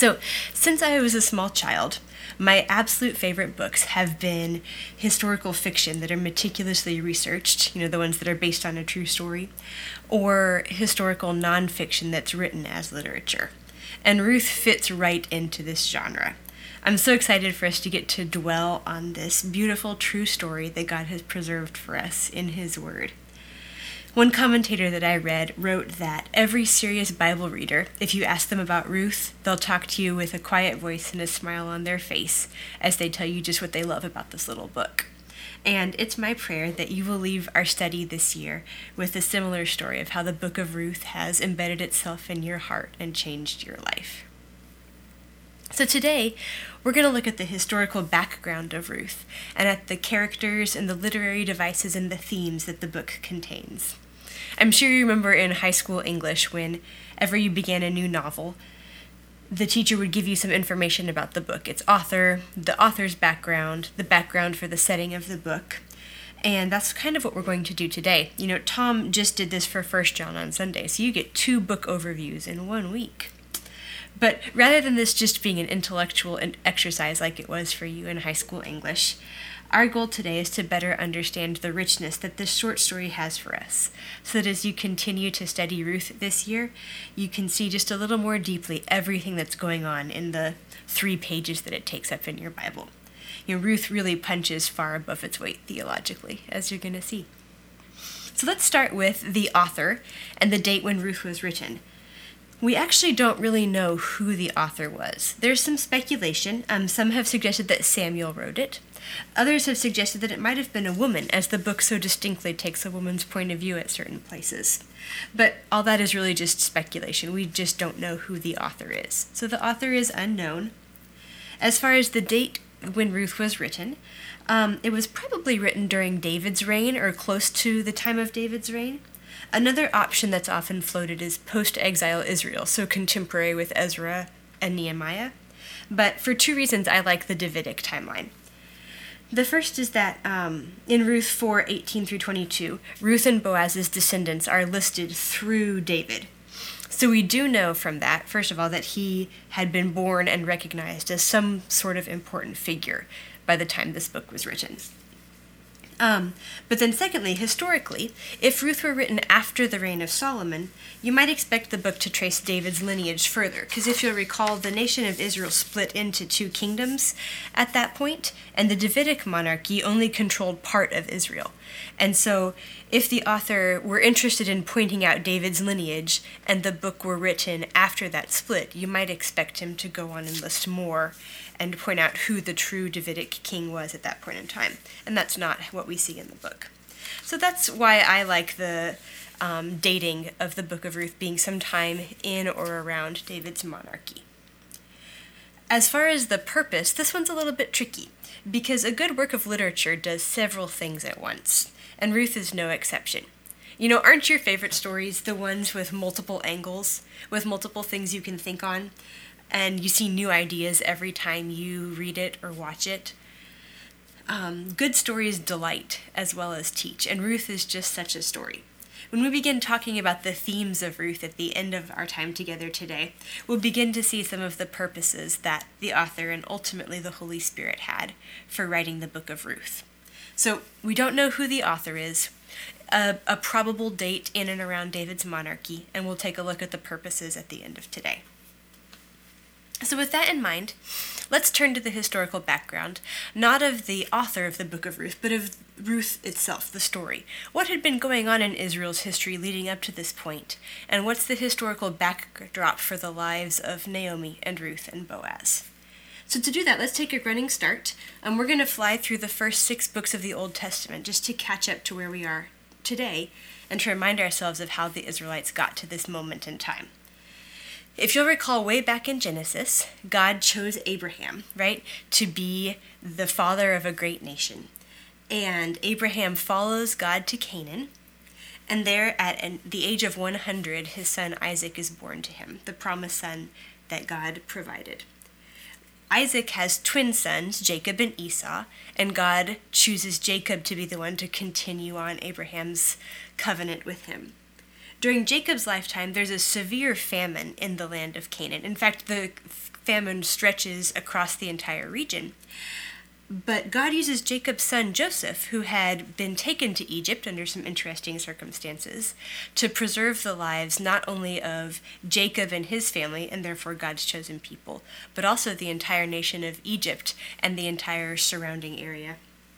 So, since I was a small child, my absolute favorite books have been historical fiction that are meticulously researched, the ones that are based on a true story, or historical nonfiction that's written as literature. And Ruth fits right into this genre. I'm so excited for us to get to dwell on this beautiful true story that God has preserved for us in His Word. One commentator that I read wrote that every serious Bible reader, if you ask them about Ruth, they'll talk to you with a quiet voice and a smile on their face as they tell you just what they love about this little book. And it's my prayer that you will leave our study this year with a similar story of how the book of Ruth has embedded itself in your heart and changed your life. So today, we're going to look at the historical background of Ruth and at the characters and the literary devices and the themes that the book contains. I'm sure you remember in high school English whenever you began a new novel, the teacher would give you some information about the book, its author, the author's background, the background for the setting of the book. And that's kind of what we're going to do today. Tom just did this for 1 John on Sunday, so you get 2 book overviews in 1 week. But rather than this just being an intellectual exercise like it was for you in high school English, our goal today is to better understand the richness that this short story has for us, so that as you continue to study Ruth this year, you can see just a little more deeply everything that's going on in the 3 pages that it takes up in your Bible. Ruth really punches far above its weight theologically, as you're going to see. So let's start with the author and the date when Ruth was written. We actually don't really know who the author was. There's some speculation. Some have suggested that Samuel wrote it. Others have suggested that it might have been a woman, as the book so distinctly takes a woman's point of view at certain places. But all that is really just speculation. We just don't know who the author is. So the author is unknown. As far as the date when Ruth was written, it was probably written during David's reign or close to the time of David's reign. Another option that's often floated is post-exile Israel, so contemporary with Ezra and Nehemiah. But for 2 reasons, I like the Davidic timeline. The first is that in Ruth 4:18 through 22, Ruth and Boaz's descendants are listed through David. So we do know from that, first of all, that he had been born and recognized as some sort of important figure by the time this book was written. But then secondly, historically, if Ruth were written after the reign of Solomon, you might expect the book to trace David's lineage further, because if you'll recall, the nation of Israel split into 2 kingdoms at that point, and the Davidic monarchy only controlled part of Israel. And so if the author were interested in pointing out David's lineage and the book were written after that split, you might expect him to go on and list more and point out who the true Davidic king was at that point in time. And that's not what we see in the book. So that's why I like the dating of the book of Ruth being sometime in or around David's monarchy. As far as the purpose, this one's a little bit tricky, because a good work of literature does several things at once, and Ruth is no exception. Aren't your favorite stories the ones with multiple angles, with multiple things you can think on, and you see new ideas every time you read it or watch it? Good stories delight as well as teach, and Ruth is just such a story. When we begin talking about the themes of Ruth at the end of our time together today, we'll begin to see some of the purposes that the author and ultimately the Holy Spirit had for writing the book of Ruth. So we don't know who the author is, a probable date in and around David's monarchy, and we'll take a look at the purposes at the end of today. So with that in mind, let's turn to the historical background, not of the author of the book of Ruth, but of Ruth itself, the story. What had been going on in Israel's history leading up to this point, and what's the historical backdrop for the lives of Naomi and Ruth and Boaz? So to do that, let's take a running start. We're going to fly through the first 6 books of the Old Testament just to catch up to where we are today and to remind ourselves of how the Israelites got to this moment in time. If you'll recall, way back in Genesis, God chose Abraham, right, to be the father of a great nation. And Abraham follows God to Canaan, and there at the age of 100, his son Isaac is born to him, the promised son that God provided. Isaac has twin sons, Jacob and Esau, and God chooses Jacob to be the one to continue on Abraham's covenant with him. During Jacob's lifetime, there's a severe famine in the land of Canaan. In fact, the famine stretches across the entire region. But God uses Jacob's son Joseph, who had been taken to Egypt under some interesting circumstances, to preserve the lives not only of Jacob and his family, and therefore God's chosen people, but also the entire nation of Egypt and the entire surrounding area.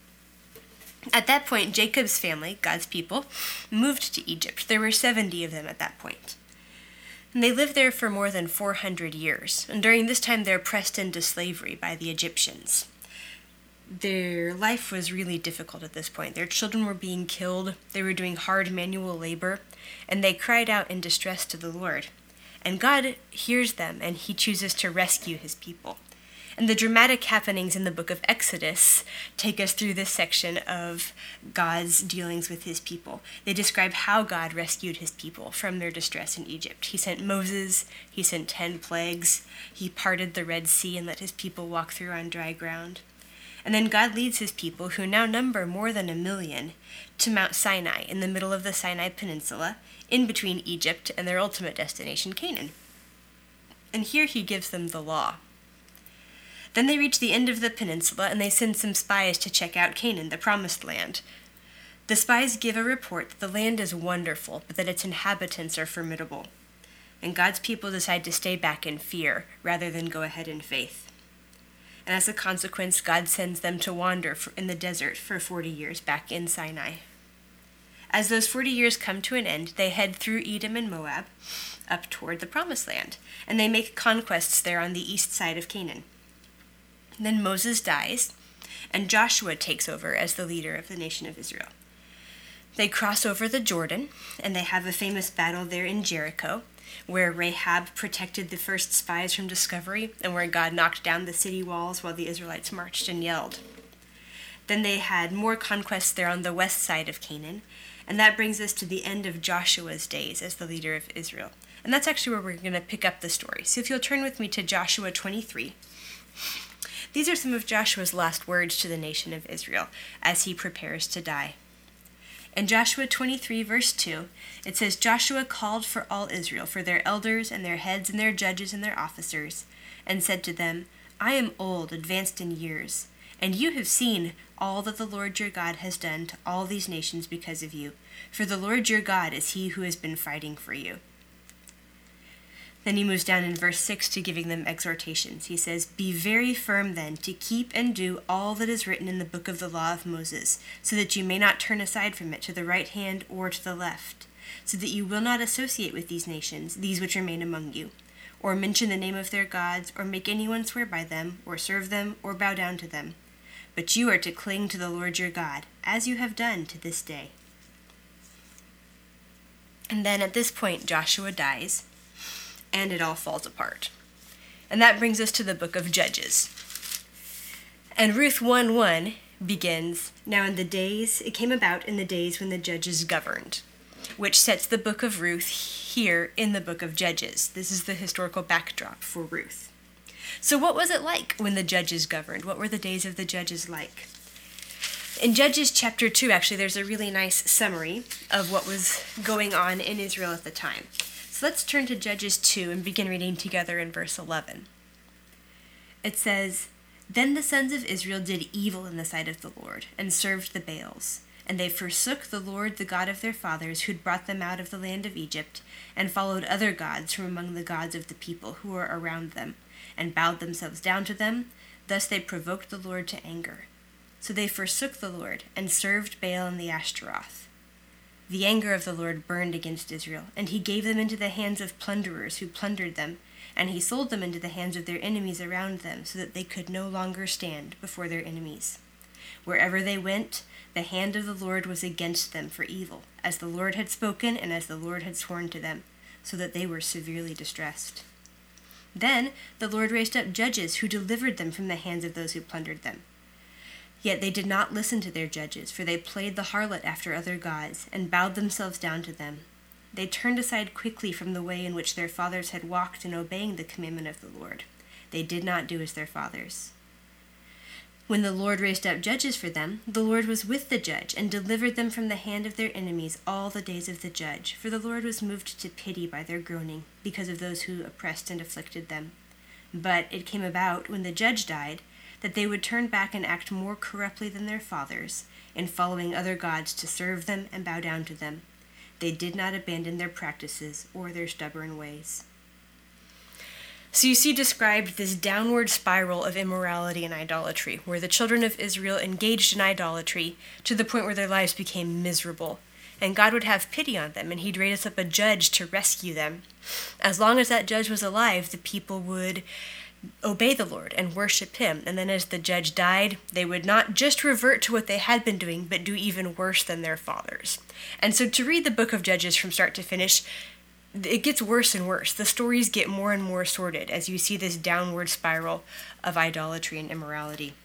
At that point, Jacob's family, God's people, moved to Egypt. There were 70 of them at that point. And they lived there for more than 400 years, and during this time they're pressed into slavery by the Egyptians. Their life was really difficult at this point. Their children were being killed, they were doing hard manual labor, and they cried out in distress to the Lord. And God hears them, and he chooses to rescue his people. And the dramatic happenings in the book of Exodus take us through this section of God's dealings with his people. They describe how God rescued his people from their distress in Egypt. He sent Moses, he sent 10 plagues, he parted the Red Sea and let his people walk through on dry ground. And then God leads his people, who now number more than 1 million, to Mount Sinai in the middle of the Sinai Peninsula, in between Egypt and their ultimate destination, Canaan. And here he gives them the law. Then they reach the end of the peninsula, and they send some spies to check out Canaan, the promised land. The spies give a report that the land is wonderful, but that its inhabitants are formidable. And God's people decide to stay back in fear, rather than go ahead in faith. And as a consequence, God sends them to wander in the desert for 40 years back in Sinai. As those 40 years come to an end, they head through Edom and Moab up toward the Promised Land, and they make conquests there on the east side of Canaan. Then Moses dies, and Joshua takes over as the leader of the nation of Israel. They cross over the Jordan, and they have a famous battle there in Jericho, where Rahab protected the first spies from discovery, and where God knocked down the city walls while the Israelites marched and yelled. Then they had more conquests there on the west side of Canaan, and that brings us to the end of Joshua's days as the leader of Israel. And that's actually where we're going to pick up the story. So if you'll turn with me to Joshua 23. These are some of Joshua's last words to the nation of Israel as he prepares to die. In Joshua 23, verse 2, it says, Joshua called for all Israel, for their elders and their heads and their judges and their officers, and said to them, I am old, advanced in years, and you have seen all that the Lord your God has done to all these nations because of you. For the Lord your God is he who has been fighting for you. Then he moves down in verse 6 to giving them exhortations. He says, Be very firm then to keep and do all that is written in the book of the law of Moses, so that you may not turn aside from it to the right hand or to the left, so that you will not associate with these nations, these which remain among you, or mention the name of their gods, or make anyone swear by them, or serve them, or bow down to them. But you are to cling to the Lord your God, as you have done to this day. And then at this point, Joshua dies, and it all falls apart. And that brings us to the book of Judges. And Ruth 1:1 begins, Now it came about in the days when the judges governed, which sets the book of Ruth here in the book of Judges. This is the historical backdrop for Ruth. So what was it like when the judges governed? What were the days of the judges like? In Judges chapter 2, actually, there's a really nice summary of what was going on in Israel at the time. So let's turn to Judges 2 and begin reading together in verse 11. It says, Then the sons of Israel did evil in the sight of the Lord, and served the Baals. And they forsook the Lord, the God of their fathers, who had brought them out of the land of Egypt, and followed other gods from among the gods of the people who were around them, and bowed themselves down to them. Thus they provoked the Lord to anger. So they forsook the Lord, and served Baal and the Ashtaroth. The anger of the Lord burned against Israel, and he gave them into the hands of plunderers who plundered them, and he sold them into the hands of their enemies around them, so that they could no longer stand before their enemies. Wherever they went, the hand of the Lord was against them for evil, as the Lord had spoken and as the Lord had sworn to them, so that they were severely distressed. Then the Lord raised up judges who delivered them from the hands of those who plundered them. Yet they did not listen to their judges, for they played the harlot after other gods, and bowed themselves down to them. They turned aside quickly from the way in which their fathers had walked in obeying the commandment of the Lord. They did not do as their fathers. When the Lord raised up judges for them, the Lord was with the judge, and delivered them from the hand of their enemies all the days of the judge, for the Lord was moved to pity by their groaning, because of those who oppressed and afflicted them. But it came about, when the judge died, that they would turn back and act more corruptly than their fathers, in following other gods to serve them and bow down to them. They did not abandon their practices or their stubborn ways. So you see described this downward spiral of immorality and idolatry, where the children of Israel engaged in idolatry to the point where their lives became miserable. And God would have pity on them, and he'd raise up a judge to rescue them. As long as that judge was alive, the people would obey the Lord and worship him. And then as the judge died, they would not just revert to what they had been doing, but do even worse than their fathers. And so to read the book of Judges from start to finish, it gets worse and worse. The stories get more and more sordid as you see this downward spiral of idolatry and immorality.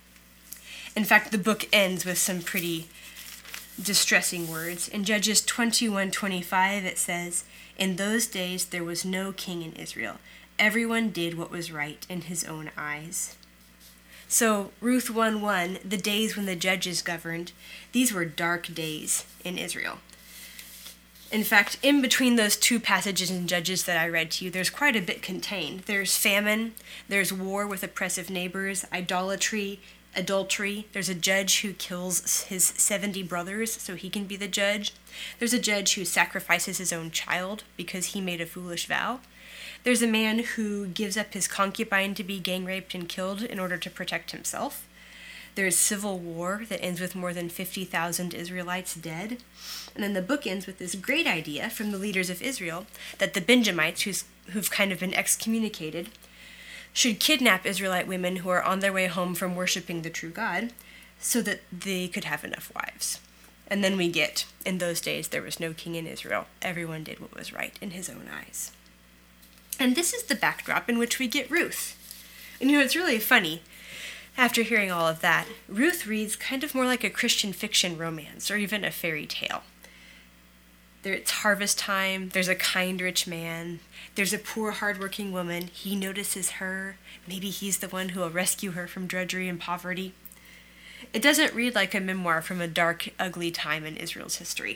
In fact, the book ends with some pretty distressing words. In Judges 21:25 it says, "In those days there was no king in Israel. Everyone did what was right in his own eyes." So Ruth 1:1, the days when the judges governed, these were dark days in Israel. In fact, in between those two passages in Judges that I read to you, there's quite a bit contained. There's famine, there's war with oppressive neighbors, idolatry, adultery. There's a judge who kills his 70 brothers so he can be the judge. There's a judge who sacrifices his own child because he made a foolish vow. There's a man who gives up his concubine to be gang raped and killed in order to protect himself. There's civil war that ends with more than 50,000 Israelites dead. And then the book ends with this great idea from the leaders of Israel that the Benjamites, who've kind of been excommunicated, should kidnap Israelite women who are on their way home from worshiping the true God so that they could have enough wives. And then we get, in those days there was no king in Israel. Everyone did what was right in his own eyes. And this is the backdrop in which we get Ruth. And it's really funny. After hearing all of that, Ruth reads kind of more like a Christian fiction romance or even a fairy tale. It's harvest time, there's a kind rich man, there's a poor hardworking woman, he notices her, maybe he's the one who will rescue her from drudgery and poverty. It doesn't read like a memoir from a dark, ugly time in Israel's history.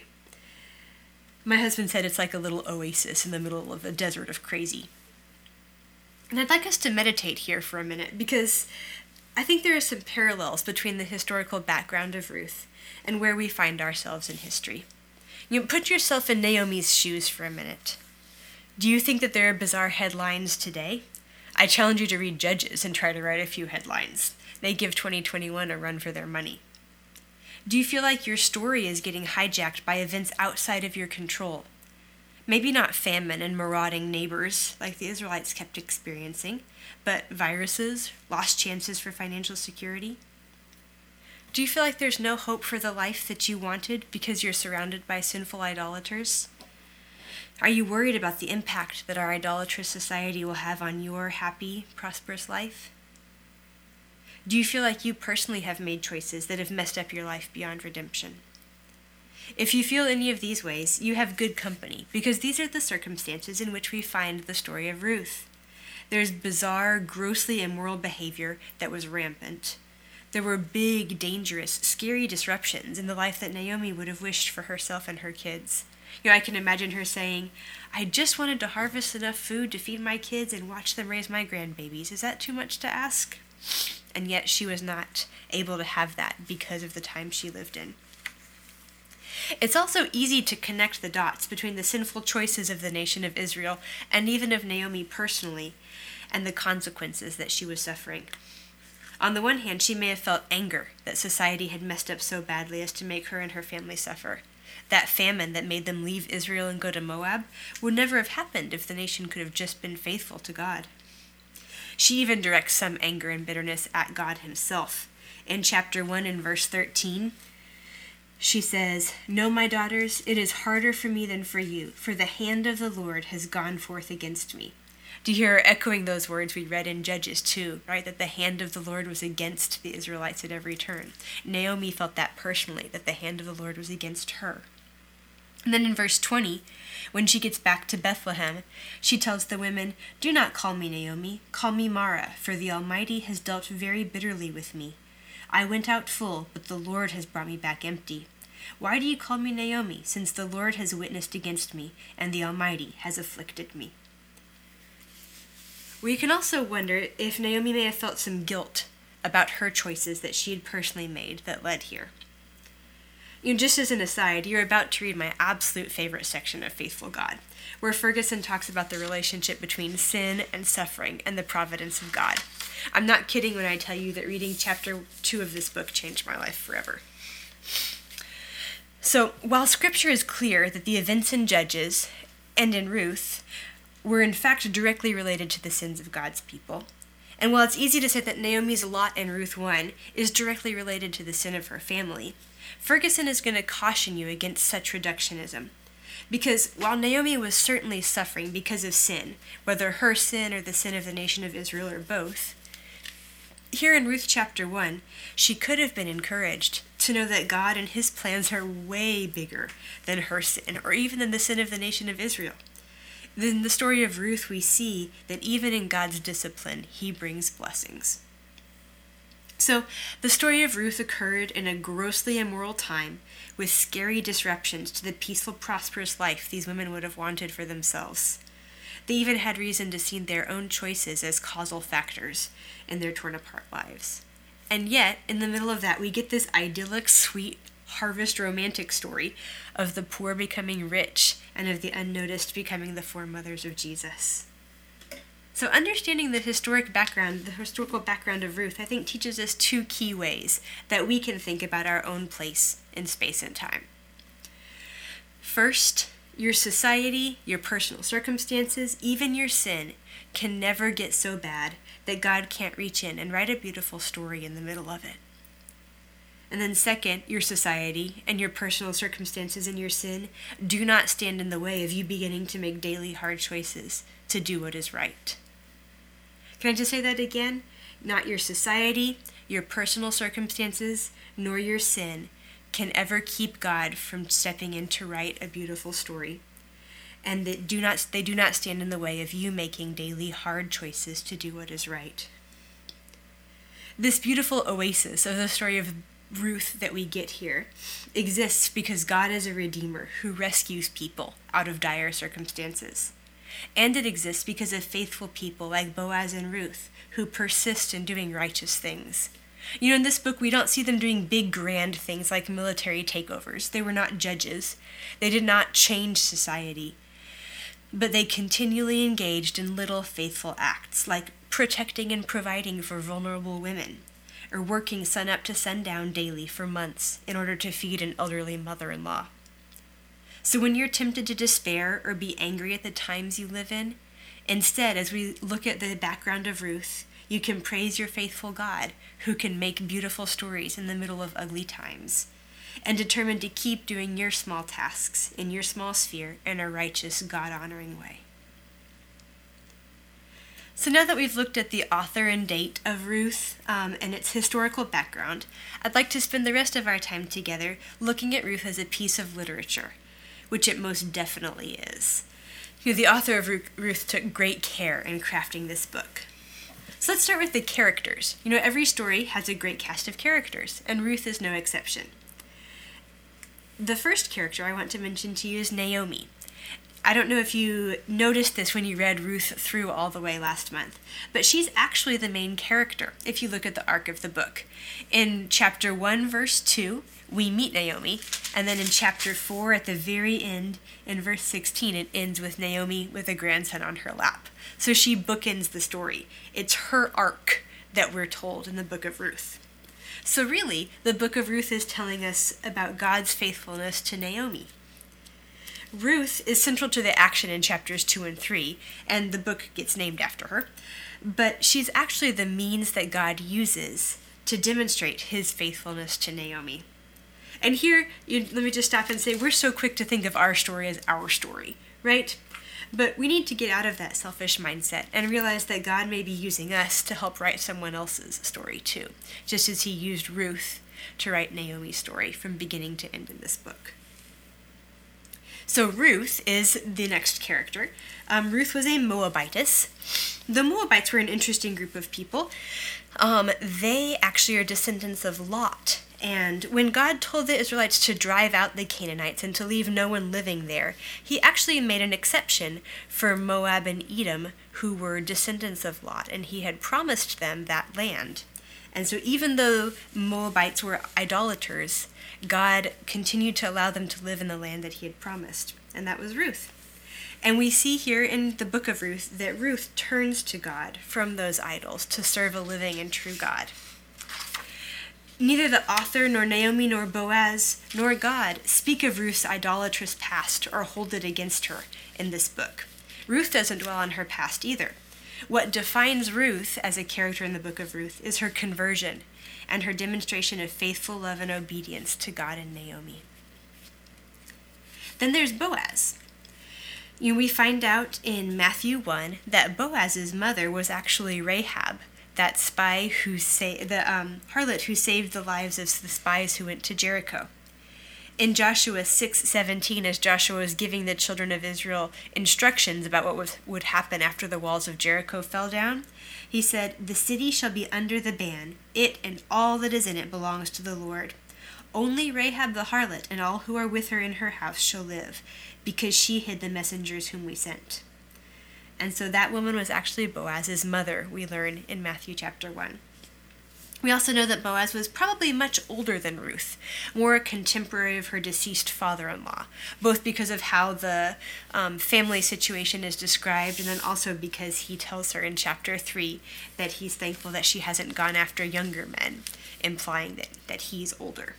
My husband said it's like a little oasis in the middle of a desert of crazy. And I'd like us to meditate here for a minute, because I think there are some parallels between the historical background of Ruth and where we find ourselves in history. Put yourself in Naomi's shoes for a minute. Do you think that there are bizarre headlines today? I challenge you to read Judges and try to write a few headlines. They give 2021 a run for their money. Do you feel like your story is getting hijacked by events outside of your control? Maybe not famine and marauding neighbors like the Israelites kept experiencing, but viruses, lost chances for financial security. Do you feel like there's no hope for the life that you wanted because you're surrounded by sinful idolaters? Are you worried about the impact that our idolatrous society will have on your happy, prosperous life? Do you feel like you personally have made choices that have messed up your life beyond redemption? If you feel any of these ways, you have good company, because these are the circumstances in which we find the story of Ruth. There's bizarre, grossly immoral behavior that was rampant. There were big, dangerous, scary disruptions in the life that Naomi would have wished for herself and her kids. I can imagine her saying, "I just wanted to harvest enough food to feed my kids and watch them raise my grandbabies. Is that too much to ask?" And yet she was not able to have that because of the time she lived in. It's also easy to connect the dots between the sinful choices of the nation of Israel and even of Naomi personally and the consequences that she was suffering. On the one hand, she may have felt anger that society had messed up so badly as to make her and her family suffer. That famine that made them leave Israel and go to Moab would never have happened if the nation could have just been faithful to God. She even directs some anger and bitterness at God himself. In chapter 1 and verse 13, she says, "No, my daughters, it is harder for me than for you, for the hand of the Lord has gone forth against me." Do you hear her echoing those words we read in Judges 2, right? That the hand of the Lord was against the Israelites at every turn. Naomi felt that personally, that the hand of the Lord was against her. And then in verse 20, when she gets back to Bethlehem, she tells the women, "Do not call me Naomi, call me Mara, for the Almighty has dealt very bitterly with me. I went out full, but the Lord has brought me back empty. Why do you call me Naomi, since the Lord has witnessed against me, and the Almighty has afflicted me?" We can also wonder if Naomi may have felt some guilt about her choices that she had personally made that led here. Just as an aside, you're about to read my absolute favorite section of Faithful God, where Ferguson talks about the relationship between sin and suffering and the providence of God. I'm not kidding when I tell you that reading chapter 2 of this book changed my life forever. So, while Scripture is clear that the events in Judges and in Ruth were in fact directly related to the sins of God's people, and while it's easy to say that Naomi's lot in Ruth 1 is directly related to the sin of her family, Ferguson is going to caution you against such reductionism. Because while Naomi was certainly suffering because of sin, whether her sin or the sin of the nation of Israel or both, here in Ruth chapter 1, she could have been encouraged to know that God and his plans are way bigger than her sin or even than the sin of the nation of Israel. In the story of Ruth, we see that even in God's discipline, he brings blessings. So, the story of Ruth occurred in a grossly immoral time with scary disruptions to the peaceful, prosperous life these women would have wanted for themselves. They even had reason to see their own choices as causal factors in their torn-apart lives. And yet, in the middle of that, we get this idyllic, sweet, harvest romantic story of the poor becoming rich and of the unnoticed becoming the foremothers of Jesus. So understanding the historical background of Ruth, I think teaches us two key ways that we can think about our own place in space and time. First, your society, your personal circumstances, even your sin, can never get so bad that God can't reach in and write a beautiful story in the middle of it. And then second, your society and your personal circumstances and your sin do not stand in the way of you beginning to make daily hard choices to do what is right. Can I just say that again? Not your society, your personal circumstances, nor your sin can ever keep God from stepping in to write a beautiful story. And they do not stand in the way of you making daily hard choices to do what is right. This beautiful oasis of the story of Ruth that we get here exists because God is a redeemer who rescues people out of dire circumstances. And it exists because of faithful people like Boaz and Ruth who persist in doing righteous things. In this book, we don't see them doing big, grand things like military takeovers. They were not judges. They did not change society. But they continually engaged in little faithful acts like protecting and providing for vulnerable women, or working sun up to sundown daily for months in order to feed an elderly mother-in-law. So when you're tempted to despair or be angry at the times you live in, instead, as we look at the background of Ruth, you can praise your faithful God who can make beautiful stories in the middle of ugly times, and determine to keep doing your small tasks in your small sphere in a righteous, God-honoring way. So now that we've looked at the author and date of Ruth and its historical background, I'd like to spend the rest of our time together looking at Ruth as a piece of literature, which it most definitely is. The author of Ruth took great care in crafting this book. So let's start with the characters. Every story has a great cast of characters, and Ruth is no exception. The first character I want to mention to you is Naomi. I don't know if you noticed this when you read Ruth through all the way last month, but she's actually the main character if you look at the arc of the book. In chapter 1, verse 2, we meet Naomi, and then in chapter 4, at the very end, in verse 16, it ends with Naomi with a grandson on her lap. So she bookends the story. It's her arc that we're told in the book of Ruth. So really, the book of Ruth is telling us about God's faithfulness to Naomi. Ruth is central to the action in chapters 2 and 3, and the book gets named after her, but she's actually the means that God uses to demonstrate his faithfulness to Naomi. And here, let me just stop and say, we're so quick to think of our story as our story, right? But we need to get out of that selfish mindset and realize that God may be using us to help write someone else's story too, just as he used Ruth to write Naomi's story from beginning to end in this book. So Ruth is the next character. Ruth was a Moabitess. The Moabites were an interesting group of people. They actually are descendants of Lot And when God told the Israelites to drive out the Canaanites and to leave no one living there, he actually made an exception for Moab and Edom, who were descendants of Lot, and he had promised them that land. And so even though Moabites were idolaters, God continued to allow them to live in the land that he had promised, and that was Ruth. And we see here in the book of Ruth that Ruth turns to God from those idols to serve a living and true God. Neither the author, nor Naomi, nor Boaz, nor God speak of Ruth's idolatrous past or hold it against her in this book. Ruth doesn't dwell on her past either. What defines Ruth as a character in the book of Ruth is her conversion and her demonstration of faithful love and obedience to God and Naomi. Then there's Boaz. We find out in Matthew 1 that Boaz's mother was actually Rahab, that spy the harlot who saved the lives of the spies who went to Jericho. In Joshua 6:17, as Joshua was giving the children of Israel instructions about what would happen after the walls of Jericho fell down, he said, "The city shall be under the ban. It and all that is in it belongs to the Lord. Only Rahab the harlot and all who are with her in her house shall live, because she hid the messengers whom we sent." And so that woman was actually Boaz's mother, we learn in Matthew chapter 1. We also know that Boaz was probably much older than Ruth, more a contemporary of her deceased father-in-law, both because of how the family situation is described, and then also because he tells her in chapter 3 that he's thankful that she hasn't gone after younger men, implying that he's older.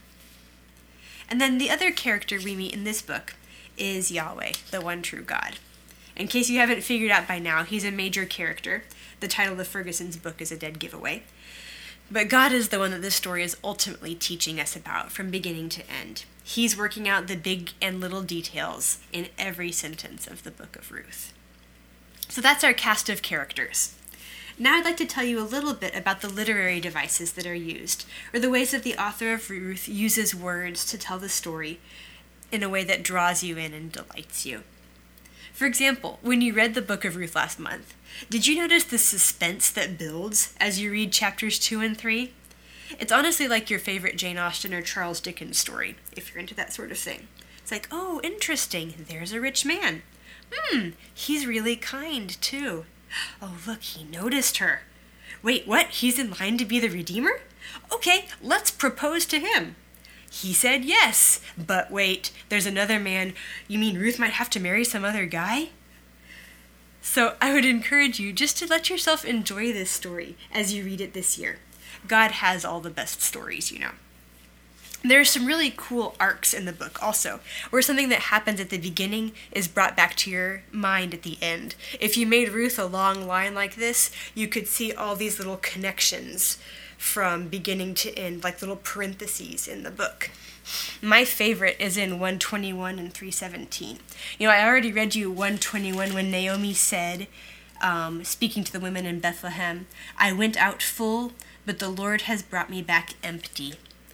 And then the other character we meet in this book is Yahweh, the one true God. In case you haven't figured out by now, he's a major character. The title of Ferguson's book is a dead giveaway. But God is the one that this story is ultimately teaching us about from beginning to end. He's working out the big and little details in every sentence of the book of Ruth. So that's our cast of characters. Now I'd like to tell you a little bit about the literary devices that are used, or the ways that the author of Ruth uses words to tell the story in a way that draws you in and delights you. For example, when you read the book of Ruth last month, did you notice the suspense that builds as you read chapters 2 and 3? It's honestly like your favorite Jane Austen or Charles Dickens story, if you're into that sort of thing. It's like, oh, interesting, there's a rich man. He's really kind, too. Oh, look, he noticed her. Wait, what? He's in line to be the Redeemer? Okay, let's propose to him. He said yes, but wait, there's another man. You mean Ruth might have to marry some other guy? So I would encourage you just to let yourself enjoy this story as you read it this year. God has all the best stories, you know. There are some really cool arcs in the book also, where something that happens at the beginning is brought back to your mind at the end. If you made Ruth a long line like this, you could see all these little connections from beginning to end, like little parentheses in the book. My favorite is in 121 and 317. I already read you 121 when Naomi said, speaking to the women in Bethlehem, "I went out full, but the Lord has brought me back empty."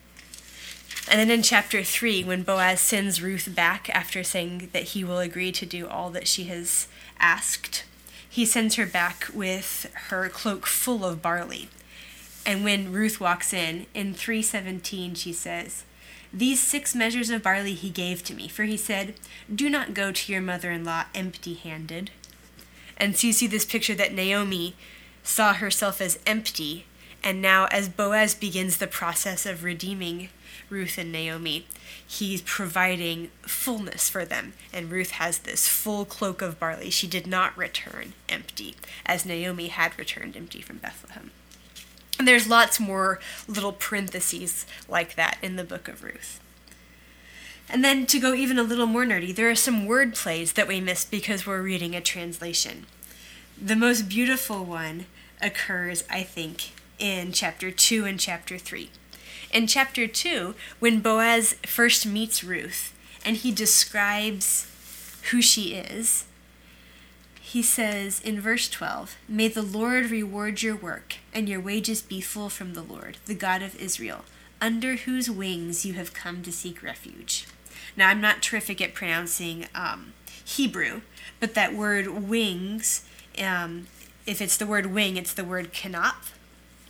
And then in chapter 3, when Boaz sends Ruth back after saying that he will agree to do all that she has asked, he sends her back with her cloak full of barley. And when Ruth walks in 3:17, she says, "These 6 measures of barley he gave to me, for he said, 'Do not go to your mother-in-law empty-handed.'" And so you see this picture that Naomi saw herself as empty, and now as Boaz begins the process of redeeming Ruth and Naomi, he's providing fullness for them, and Ruth has this full cloak of barley. She did not return empty, as Naomi had returned empty from Bethlehem. And there's lots more little parentheses like that in the book of Ruth. And then to go even a little more nerdy, there are some word plays that we miss because we're reading a translation. The most beautiful one occurs, I think, in chapter 2 and chapter 3. In chapter 2, when Boaz first meets Ruth and he describes who she is, he says in verse 12, "May the Lord reward your work, and your wages be full from the Lord, the God of Israel, under whose wings you have come to seek refuge." Now, I'm not terrific at pronouncing Hebrew, but that word wings, if it's the word wing, it's the word kanaf.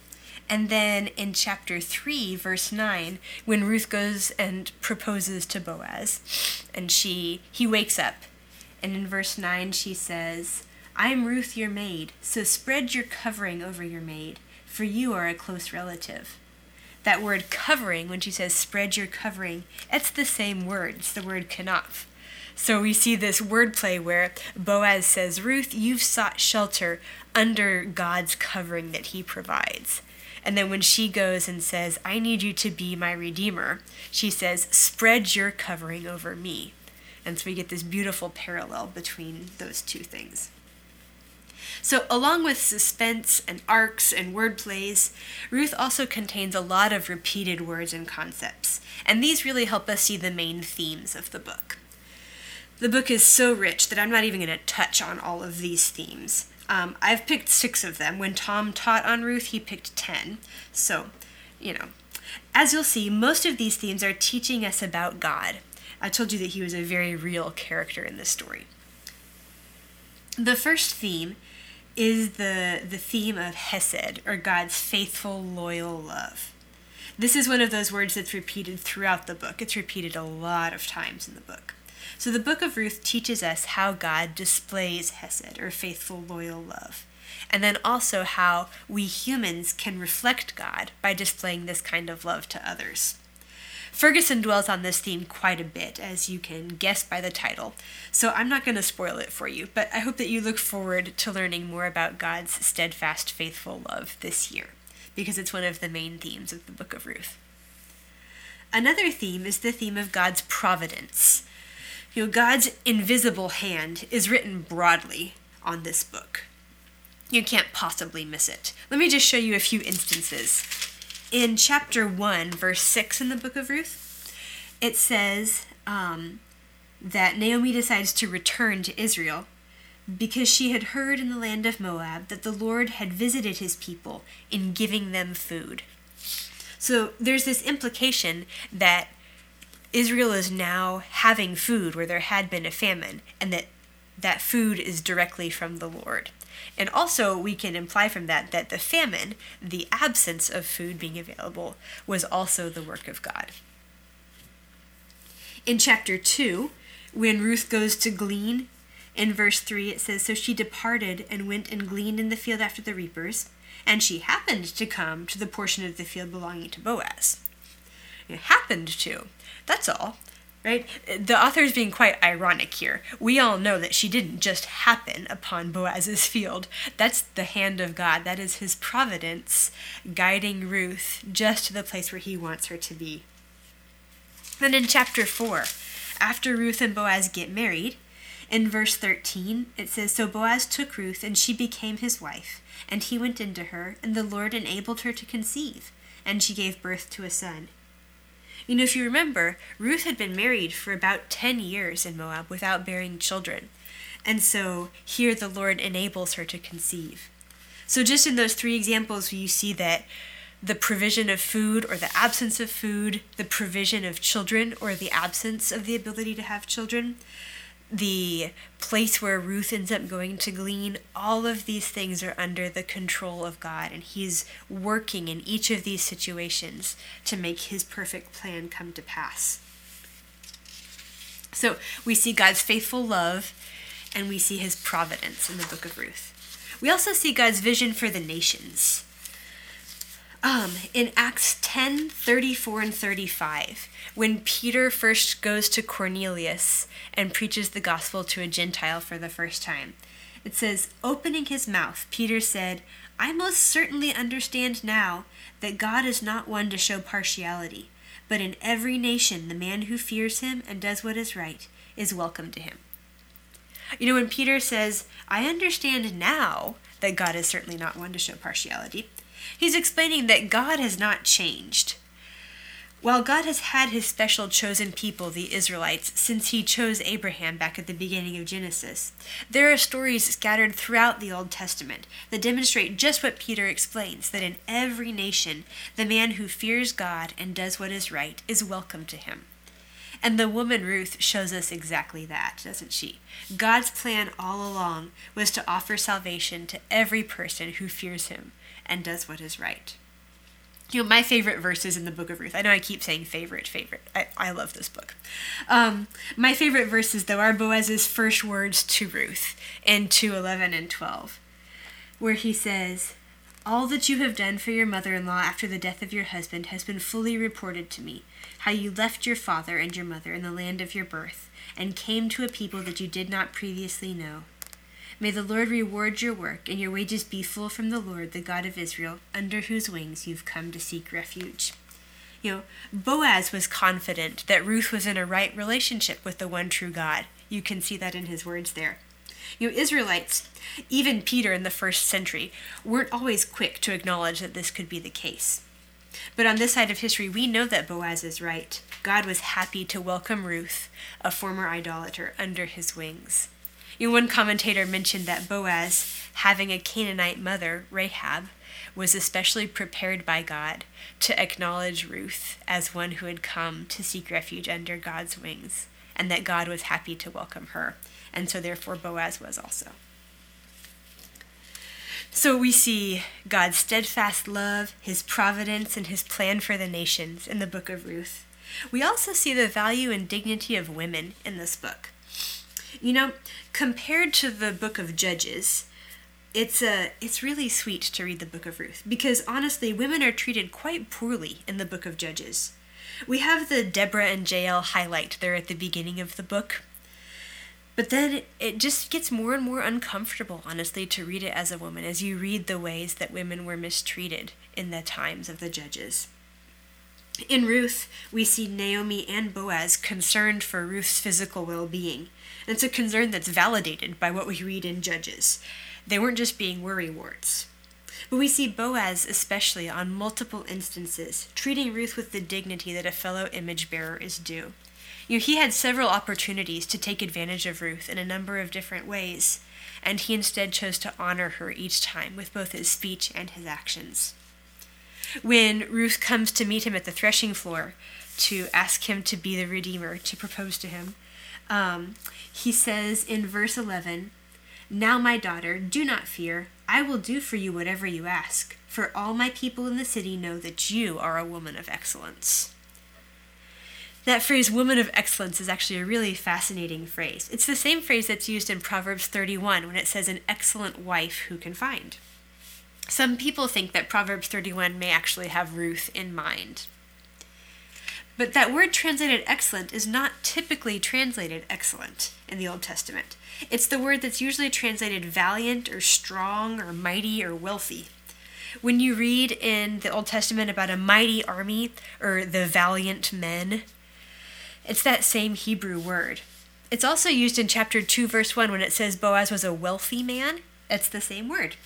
And then in chapter 3, verse 9, when Ruth goes and proposes to Boaz, and he wakes up, and in verse 9 she says, "I am Ruth your maid, so spread your covering over your maid, for you are a close relative." That word covering, when she says spread your covering, it's the same word. It's the word kanaf. So we see this wordplay where Boaz says, "Ruth, you've sought shelter under God's covering that he provides." And then when she goes and says, "I need you to be my redeemer," she says, "Spread your covering over me." And so we get this beautiful parallel between those two things. So along with suspense and arcs and word plays, Ruth also contains a lot of repeated words and concepts. And these really help us see the main themes of the book. The book is so rich that I'm not even going to touch on all of these themes. I've picked 6 of them. When Tom taught on Ruth, he picked 10. So, as you'll see, most of these themes are teaching us about God. I told you that he was a very real character in this story. The first theme is the theme of Hesed, or God's faithful, loyal love. This is one of those words that's repeated throughout the book. It's repeated a lot of times in the book. So the book of Ruth teaches us how God displays Hesed, or faithful, loyal love, and then also how we humans can reflect God by displaying this kind of love to others. Ferguson dwells on this theme quite a bit, as you can guess by the title, so I'm not going to spoil it for you, but I hope that you look forward to learning more about God's steadfast, faithful love this year, because it's one of the main themes of the book of Ruth. Another theme is the theme of God's providence. God's invisible hand is written broadly on this book. You can't possibly miss it. Let me just show you a few instances. In chapter 1, verse 6 in the book of Ruth, it says that Naomi decides to return to Israel because she had heard in the land of Moab that the Lord had visited his people in giving them food. So there's this implication that Israel is now having food where there had been a famine, and that food is directly from the Lord. And also we can imply from that the famine, the absence of food being available, was also the work of God. In chapter 2, when Ruth goes to glean, in verse 3 it says, "So she departed and went and gleaned in the field after the reapers, and she happened to come to the portion of the field belonging to Boaz." It happened to. That's all, right? The author is being quite ironic here. We all know that she didn't just happen upon Boaz's field. That's the hand of God. That is his providence guiding Ruth just to the place where he wants her to be. Then in chapter 4, after Ruth and Boaz get married, in verse 13, it says, "So Boaz took Ruth, and she became his wife, and he went into her, and the Lord enabled her to conceive, and she gave birth to a son." If you remember, Ruth had been married for about 10 years in Moab without bearing children. And so here the Lord enables her to conceive. So just in those 3 examples, you see that the provision of food or the absence of food, the provision of children or the absence of the ability to have children, the place where Ruth ends up going to glean, all of these things are under the control of God, and he's working in each of these situations to make his perfect plan come to pass. So we see God's faithful love, and we see his providence in the book of Ruth. We also see God's vision for the nations. In Acts 10, 34 and 35, when Peter first goes to Cornelius and preaches the gospel to a Gentile for the first time, it says, "Opening his mouth, Peter said, 'I most certainly understand now that God is not one to show partiality, but in every nation the man who fears him and does what is right is welcome to him.'" When Peter says, "I understand now that God is certainly not one to show partiality," he's explaining that God has not changed. While God has had his special chosen people, the Israelites, since he chose Abraham back at the beginning of Genesis, there are stories scattered throughout the Old Testament that demonstrate just what Peter explains, that in every nation, the man who fears God and does what is right is welcome to him. And the woman Ruth shows us exactly that, doesn't she? God's plan all along was to offer salvation to every person who fears him and does what is right. My favorite verses in the book of Ruth. I know I keep saying favorite. I love this book. My favorite verses, though, are Boaz's first words to Ruth in 2:11 and 12, where he says, "All that you have done for your mother-in-law after the death of your husband has been fully reported to me, how you left your father and your mother in the land of your birth, and came to a people that you did not previously know. May the Lord reward your work, and your wages be full from the Lord, the God of Israel, under whose wings you've come to seek refuge." Boaz was confident that Ruth was in a right relationship with the one true God. You can see that in his words there. Israelites, even Peter in the first century, weren't always quick to acknowledge that this could be the case. But on this side of history, we know that Boaz is right. God was happy to welcome Ruth, a former idolater, under his wings. One commentator mentioned that Boaz, having a Canaanite mother, Rahab, was especially prepared by God to acknowledge Ruth as one who had come to seek refuge under God's wings, and that God was happy to welcome her. And so therefore Boaz was also. So we see God's steadfast love, his providence, and his plan for the nations in the book of Ruth. We also see the value and dignity of women in this book. Compared to the book of Judges, it's really sweet to read the book of Ruth, because honestly, women are treated quite poorly in the book of Judges. We have the Deborah and Jael highlight there at the beginning of the book, but then it just gets more and more uncomfortable, honestly, to read it as a woman, as you read the ways that women were mistreated in the times of the Judges. In Ruth, we see Naomi and Boaz concerned for Ruth's physical well-being. And it's a concern that's validated by what we read in Judges. They weren't just being worrywarts. But we see Boaz, especially on multiple instances, treating Ruth with the dignity that a fellow image bearer is due. He had several opportunities to take advantage of Ruth in a number of different ways, and he instead chose to honor her each time with both his speech and his actions. When Ruth comes to meet him at the threshing floor to ask him to be the Redeemer, to propose to him, he says in verse 11, "Now, my daughter, do not fear. I will do for you whatever you ask, for all my people in the city know that you are a woman of excellence." That phrase, woman of excellence, is actually a really fascinating phrase. It's the same phrase that's used in Proverbs 31 when it says an excellent wife who can find. Some people think that Proverbs 31 may actually have Ruth in mind. But that word translated excellent is not typically translated excellent in the Old Testament. It's the word that's usually translated valiant or strong or mighty or wealthy. When you read in the Old Testament about a mighty army or the valiant men, it's that same Hebrew word. It's also used in chapter 2, verse 1 when it says Boaz was a wealthy man. It's the same word.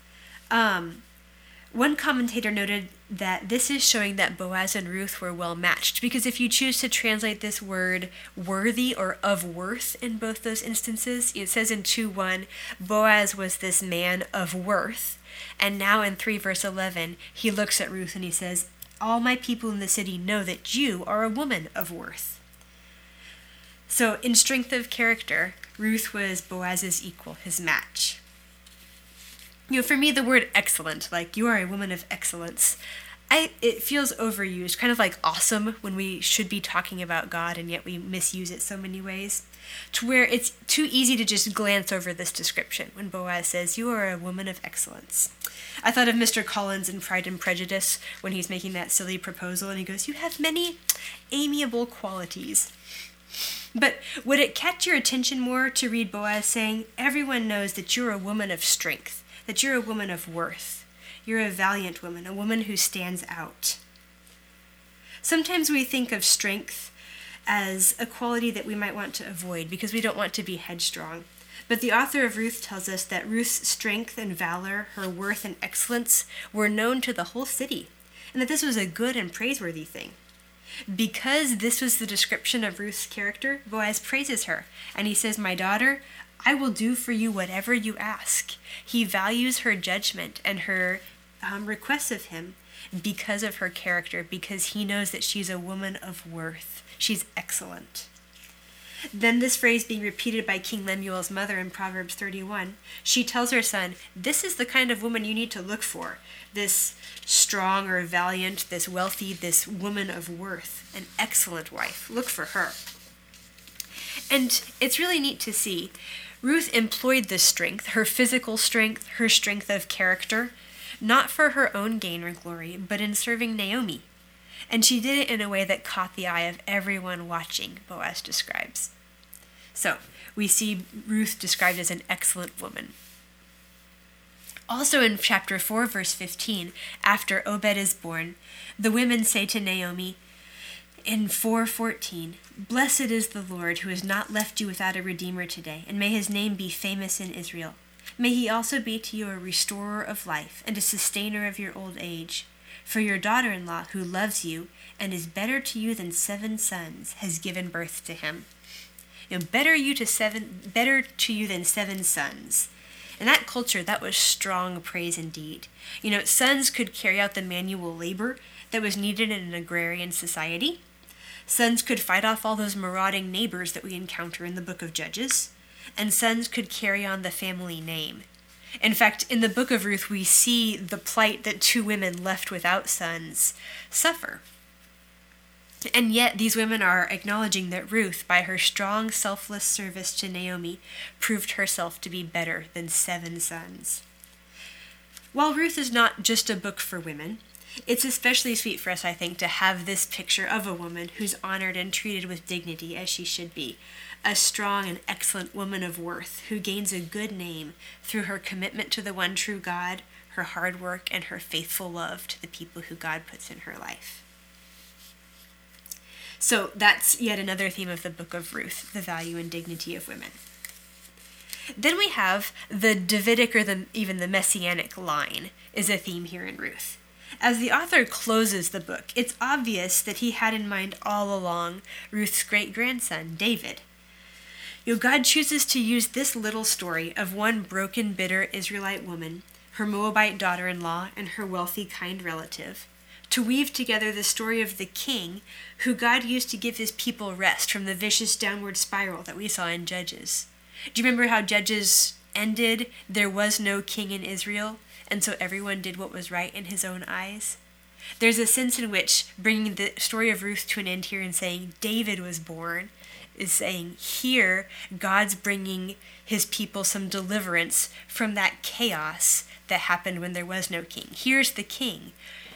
One commentator noted that this is showing that Boaz and Ruth were well matched, because if you choose to translate this word worthy or of worth in both those instances, it says in 2:1, Boaz was this man of worth, and now in 3 verse 11, he looks at Ruth and he says, "All my people in the city know that you are a woman of worth." So in strength of character, Ruth was Boaz's equal, his match. For me, the word excellent, like you are a woman of excellence, it feels overused, kind of like awesome when we should be talking about God, and yet we misuse it so many ways, to where it's too easy to just glance over this description when Boaz says, "You are a woman of excellence." I thought of Mr. Collins in Pride and Prejudice when he's making that silly proposal, and he goes, "You have many amiable qualities." But would it catch your attention more to read Boaz saying, "Everyone knows that you're a woman of strength, that you're a woman of worth. You're a valiant woman, a woman who stands out." Sometimes we think of strength as a quality that we might want to avoid because we don't want to be headstrong. But the author of Ruth tells us that Ruth's strength and valor, her worth and excellence, were known to the whole city, and that this was a good and praiseworthy thing. Because this was the description of Ruth's character, Boaz praises her, and he says, "My daughter, I will do for you whatever you ask." He values her judgment and her requests of him because of her character, because he knows that she's a woman of worth. She's excellent. Then this phrase being repeated by King Lemuel's mother in Proverbs 31, she tells her son, this is the kind of woman you need to look for. This strong or valiant, this wealthy, this woman of worth, an excellent wife. Look for her. And it's really neat to see. Ruth employed this strength, her physical strength, her strength of character, not for her own gain or glory, but in serving Naomi. And she did it in a way that caught the eye of everyone watching, Boaz describes. So, we see Ruth described as an excellent woman. Also in chapter 4, verse 15, after Obed is born, the women say to Naomi in 4:14, blessed is the Lord who has not left you without a redeemer today, and may his name be famous in Israel. May he also be to you a restorer of life and a sustainer of your old age. For your daughter-in-law, who loves you and is better to you than 7 sons, has given birth to him. Better to you than 7 sons. In that culture, that was strong praise indeed. Sons could carry out the manual labor that was needed in an agrarian society. Sons could fight off all those marauding neighbors that we encounter in the book of Judges. And sons could carry on the family name. In fact, in the book of Ruth, we see the plight that 2 women left without sons suffer. And yet these women are acknowledging that Ruth, by her strong, selfless service to Naomi, proved herself to be better than 7 sons. While Ruth is not just a book for women, it's especially sweet for us, I think, to have this picture of a woman who's honored and treated with dignity as she should be. A strong and excellent woman of worth who gains a good name through her commitment to the one true God, her hard work, and her faithful love to the people who God puts in her life. So that's yet another theme of the book of Ruth, the value and dignity of women. Then we have the Davidic or even the Messianic line is a theme here in Ruth. As the author closes the book, it's obvious that he had in mind all along Ruth's great-grandson, David. God chooses to use this little story of one broken, bitter Israelite woman, her Moabite daughter-in-law, and her wealthy, kind relative, to weave together the story of the king who God used to give his people rest from the vicious downward spiral that we saw in Judges. Do you remember how Judges ended? There was no king in Israel, and so everyone did what was right in his own eyes. There's a sense in which bringing the story of Ruth to an end here and saying David was born is saying here God's bringing his people some deliverance from that chaos that happened when there was no king. Here's the king.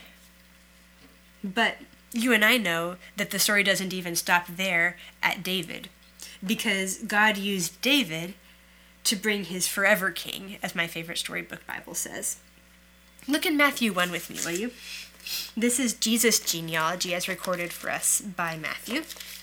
But you and I know that the story doesn't even stop there at David, because God used David to bring his forever king, as my favorite storybook Bible says. Look in Matthew 1 with me, will you? This is Jesus' genealogy as recorded for us by Matthew.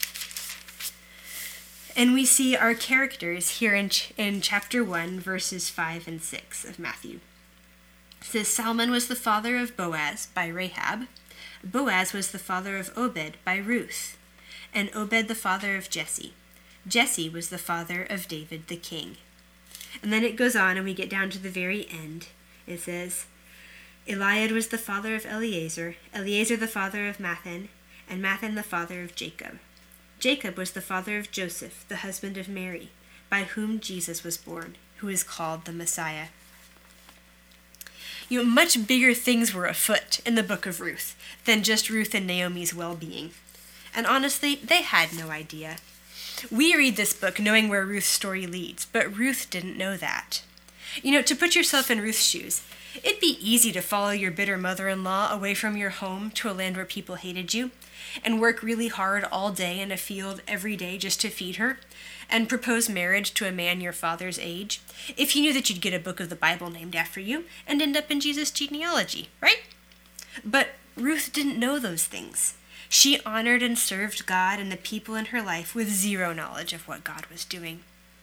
And we see our characters here in chapter 1, verses 5 and 6 of Matthew. It says, Salmon was the father of Boaz by Rahab. Boaz was the father of Obed by Ruth. And Obed the father of Jesse. Jesse was the father of David the king. And then it goes on and we get down to the very end. It says, Eliad was the father of Eleazar, Eleazar the father of Mathan, and Mathan the father of Jacob. Jacob was the father of Joseph, the husband of Mary, by whom Jesus was born, who is called the Messiah. Much bigger things were afoot in the book of Ruth than just Ruth and Naomi's well-being. And honestly, they had no idea. We read this book knowing where Ruth's story leads, but Ruth didn't know that. To put yourself in Ruth's shoes, it'd be easy to follow your bitter mother-in-law away from your home to a land where people hated you, and work really hard all day in a field every day just to feed her, and propose marriage to a man your father's age, if you knew that you'd get a book of the Bible named after you and end up in Jesus' genealogy, right? But Ruth didn't know those things. She honored and served God and the people in her life with zero knowledge of what God was doing.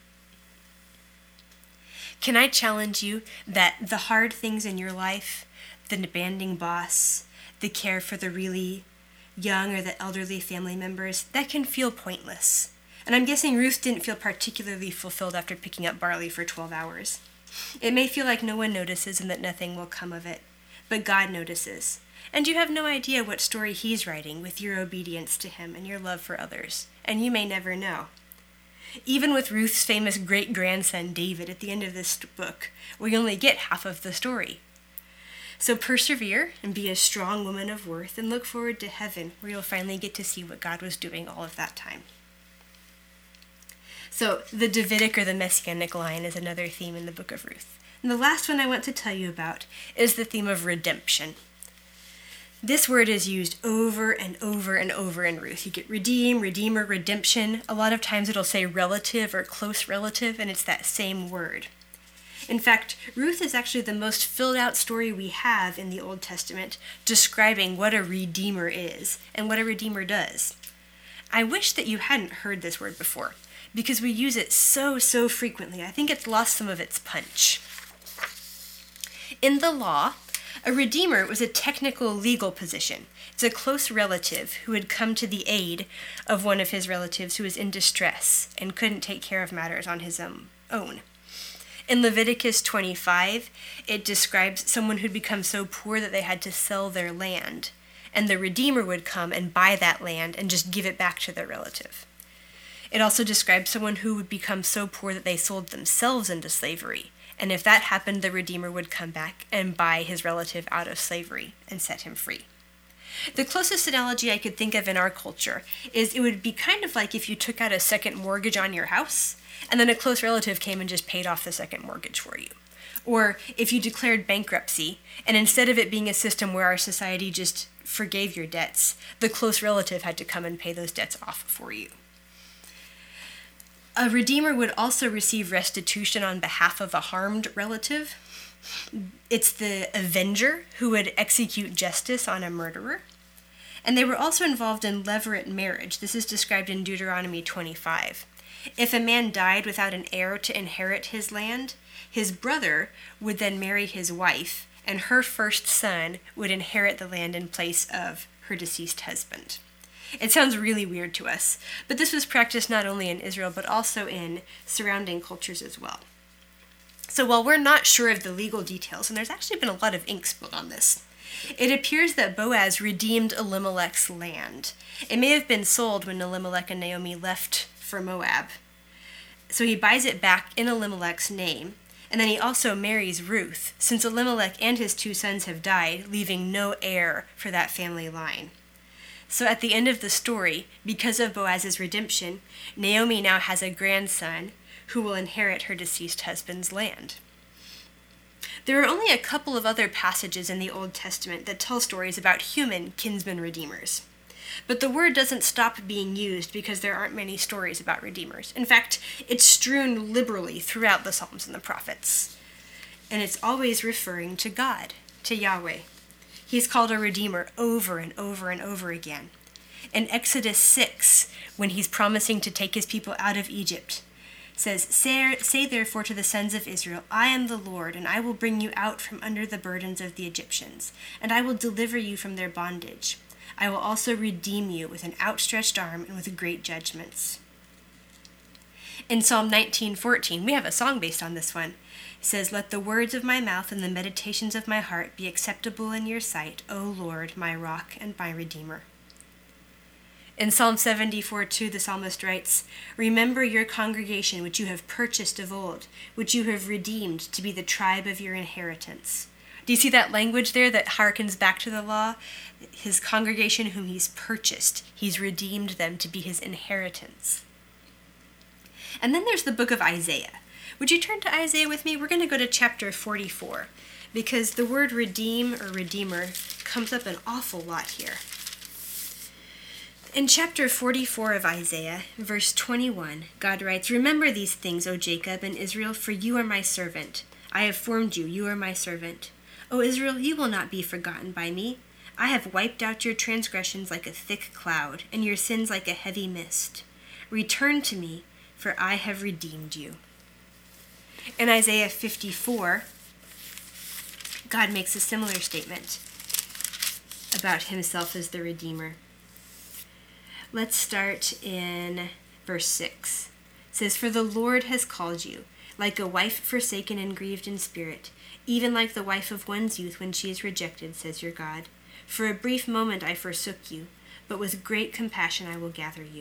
Can I challenge you that the hard things in your life, the demanding boss, the care for the really young or the elderly family members, that can feel pointless. And I'm guessing Ruth didn't feel particularly fulfilled after picking up barley for 12 hours. It may feel like no one notices and that nothing will come of it, but God notices. And you have no idea what story he's writing with your obedience to him and your love for others, and you may never know. Even with Ruth's famous great-grandson David at the end of this book, we only get half of the story. So persevere and be a strong woman of worth and look forward to heaven, where you'll finally get to see what God was doing all of that time. So the Davidic or the Messianic line is another theme in the book of Ruth. And the last one I want to tell you about is the theme of redemption. This word is used over and over and over in Ruth. You get redeem, redeemer, redemption. A lot of times it'll say relative or close relative, and it's that same word. In fact, Ruth is actually the most filled out story we have in the Old Testament describing what a redeemer is and what a redeemer does. I wish that you hadn't heard this word before, because we use it so frequently. I think it's lost some of its punch. In the law, a redeemer was a technical legal position. It's a close relative who had come to the aid of one of his relatives who was in distress and couldn't take care of matters on his own. In Leviticus 25, it describes someone who'd become so poor that they had to sell their land, and the redeemer would come and buy that land and just give it back to their relative. It also describes someone who would become so poor that they sold themselves into slavery. And if that happened, the redeemer would come back and buy his relative out of slavery and set him free. The closest analogy I could think of in our culture is it would be kind of like if you took out a second mortgage on your house, and then a close relative came and just paid off the second mortgage for you. Or if you declared bankruptcy, and instead of it being a system where our society just forgave your debts, the close relative had to come and pay those debts off for you. A redeemer would also receive restitution on behalf of a harmed relative. It's the avenger who would execute justice on a murderer. And they were also involved in levirate marriage. This is described in Deuteronomy 25. If a man died without an heir to inherit his land, his brother would then marry his wife, and her first son would inherit the land in place of her deceased husband. It sounds really weird to us, but this was practiced not only in Israel, but also in surrounding cultures as well. So while we're not sure of the legal details, and there's actually been a lot of ink spilled on this, it appears that Boaz redeemed Elimelech's land. It may have been sold when Elimelech and Naomi left for Moab. So he buys it back in Elimelech's name, and then he also marries Ruth, since Elimelech and his 2 sons have died, leaving no heir for that family line. So at the end of the story, because of Boaz's redemption, Naomi now has a grandson who will inherit her deceased husband's land. There are only a couple of other passages in the Old Testament that tell stories about human kinsman redeemers. But the word doesn't stop being used because there aren't many stories about redeemers. In fact, it's strewn liberally throughout the Psalms and the prophets. And it's always referring to God, to Yahweh. He's called a redeemer over and over and over again. In Exodus 6, when he's promising to take his people out of Egypt, says, Say therefore to the sons of Israel, I am the Lord, and I will bring you out from under the burdens of the Egyptians, and I will deliver you from their bondage. I will also redeem you with an outstretched arm and with great judgments. In Psalm 19:14, we have a song based on this one. It says, Let the words of my mouth and the meditations of my heart be acceptable in your sight, O Lord, my rock and my redeemer. In Psalm 74:2, the psalmist writes, Remember your congregation which you have purchased of old, which you have redeemed to be the tribe of your inheritance. Do you see that language there that harkens back to the law? His congregation whom he's purchased, he's redeemed them to be his inheritance. And then there's the book of Isaiah. Would you turn to Isaiah with me? We're going to go to chapter 44, because the word redeem or redeemer comes up an awful lot here. In chapter 44 of Isaiah, verse 21, God writes, Remember these things, O Jacob and Israel, for you are my servant. I have formed you, you are my servant. O Israel, you will not be forgotten by me. I have wiped out your transgressions like a thick cloud, and your sins like a heavy mist. Return to me, for I have redeemed you. In Isaiah 54, God makes a similar statement about himself as the Redeemer. Let's start in verse 6. It says, For the Lord has called you, like a wife forsaken and grieved in spirit, even like the wife of one's youth when she is rejected, says your God. For a brief moment I forsook you, but with great compassion I will gather you.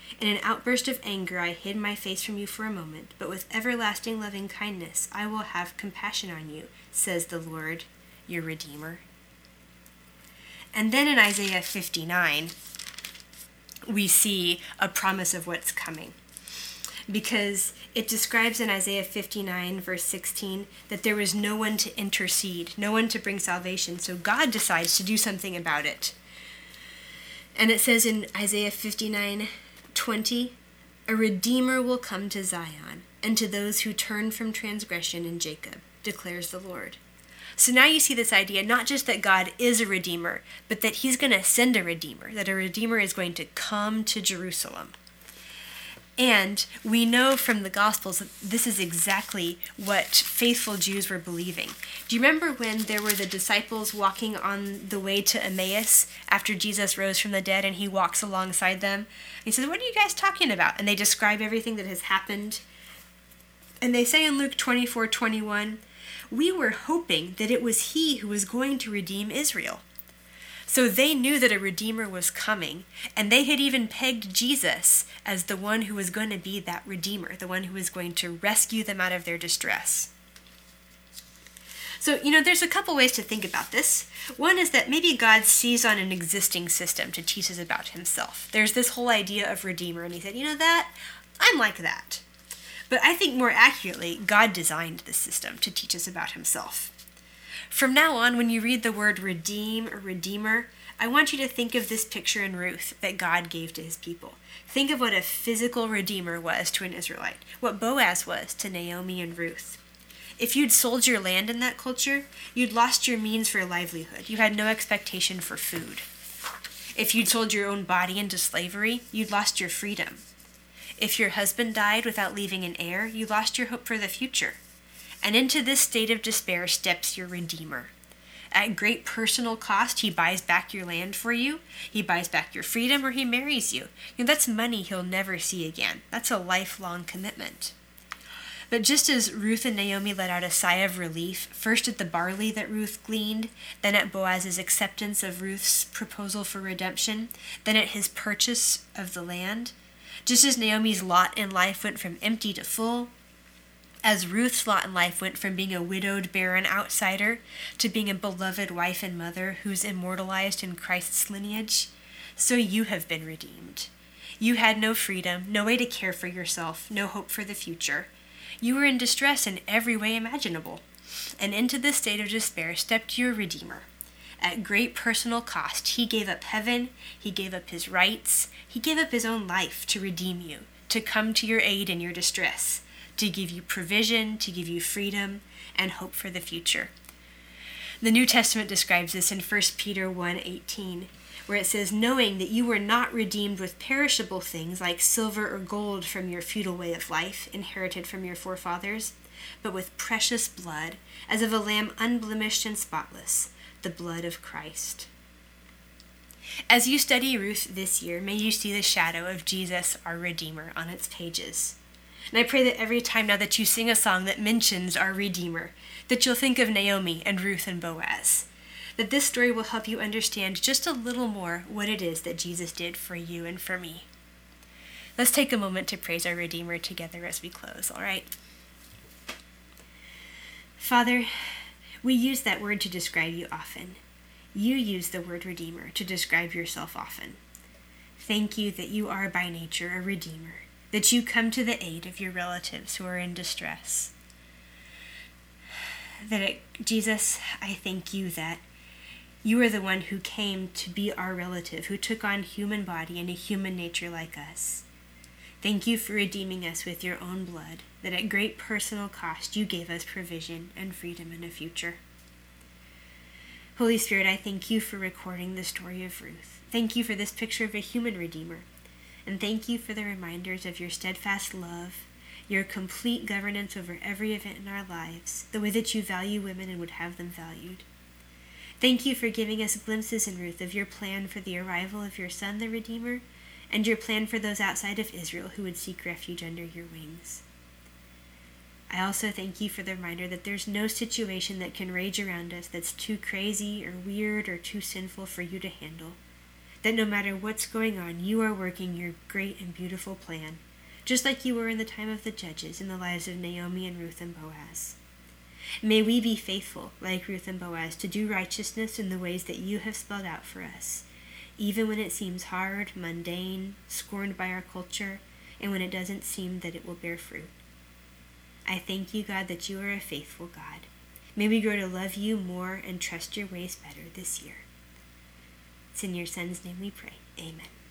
In an outburst of anger, I hid my face from you for a moment, but with everlasting loving kindness, I will have compassion on you, says the Lord, your Redeemer. And then in Isaiah 59, we see a promise of what's coming. Because it describes in Isaiah 59, verse 16, that there was no one to intercede, no one to bring salvation, so God decides to do something about it. And it says in Isaiah 59:20, a Redeemer will come to Zion, and to those who turn from transgression in Jacob, declares the Lord. So now you see this idea, not just that God is a Redeemer, but that he's going to send a Redeemer, that a Redeemer is going to come to Jerusalem. And we know from the Gospels that this is exactly what faithful Jews were believing. Do you remember when there were the disciples walking on the way to Emmaus after Jesus rose from the dead, and he walks alongside them? He says, "What are you guys talking about?" And they describe everything that has happened. And they say in Luke 24:21, "We were hoping that it was he who was going to redeem Israel." So they knew that a Redeemer was coming, and they had even pegged Jesus as the one who was going to be that Redeemer, the one who was going to rescue them out of their distress. So, there's a couple ways to think about this. One is that maybe God sees on an existing system to teach us about himself. There's this whole idea of Redeemer, and he said, I'm like that. But I think more accurately, God designed this system to teach us about himself. From now on, when you read the word redeem or redeemer, I want you to think of this picture in Ruth that God gave to his people. Think of what a physical redeemer was to an Israelite, what Boaz was to Naomi and Ruth. If you'd sold your land in that culture, you'd lost your means for livelihood. You had no expectation for food. If you'd sold your own body into slavery, you'd lost your freedom. If your husband died without leaving an heir, you lost your hope for the future. And into this state of despair steps your Redeemer. At great personal cost, he buys back your land for you, he buys back your freedom, or he marries you. That's money he'll never see again. That's a lifelong commitment. But just as Ruth and Naomi let out a sigh of relief, first at the barley that Ruth gleaned, then at Boaz's acceptance of Ruth's proposal for redemption, then at his purchase of the land, just as Naomi's lot in life went from empty to full, as Ruth's lot in life went from being a widowed, barren outsider to being a beloved wife and mother who's immortalized in Christ's lineage, so you have been redeemed. You had no freedom, no way to care for yourself, no hope for the future. You were in distress in every way imaginable. And into this state of despair stepped your Redeemer. At great personal cost, he gave up heaven, he gave up his rights, he gave up his own life to redeem you, to come to your aid in your distress, to give you provision, to give you freedom, and hope for the future. The New Testament describes this in 1 Peter 1:18, where it says, "Knowing that you were not redeemed with perishable things like silver or gold from your futile way of life, inherited from your forefathers, but with precious blood, as of a lamb unblemished and spotless, the blood of Christ." As you study Ruth this year, may you see the shadow of Jesus, our Redeemer, on its pages. And I pray that every time now that you sing a song that mentions our Redeemer, that you'll think of Naomi and Ruth and Boaz. That this story will help you understand just a little more what it is that Jesus did for you and for me. Let's take a moment to praise our Redeemer together as we close, all right? Father, we use that word to describe you often. You use the word Redeemer to describe yourself often. Thank you that you are by nature a Redeemer, that you come to the aid of your relatives who are in distress. Jesus, I thank you that you are the one who came to be our relative, who took on human body and a human nature like us. Thank you for redeeming us with your own blood, that at great personal cost you gave us provision and freedom and a future. Holy Spirit, I thank you for recording the story of Ruth. Thank you for this picture of a human Redeemer. And thank you for the reminders of your steadfast love, your complete governance over every event in our lives, the way that you value women and would have them valued. Thank you for giving us glimpses in Ruth of your plan for the arrival of your Son, the Redeemer, and your plan for those outside of Israel who would seek refuge under your wings. I also thank you for the reminder that there's no situation that can rage around us that's too crazy or weird or too sinful for you to handle. that no matter what's going on, you are working your great and beautiful plan, just like you were in the time of the judges in the lives of Naomi and Ruth and Boaz. May we be faithful, like Ruth and Boaz, to do righteousness in the ways that you have spelled out for us, even when it seems hard, mundane, scorned by our culture, and when it doesn't seem that it will bear fruit. I thank you, God, that you are a faithful God. May we grow to love you more and trust your ways better this year. It's in your Son's name we pray. Amen.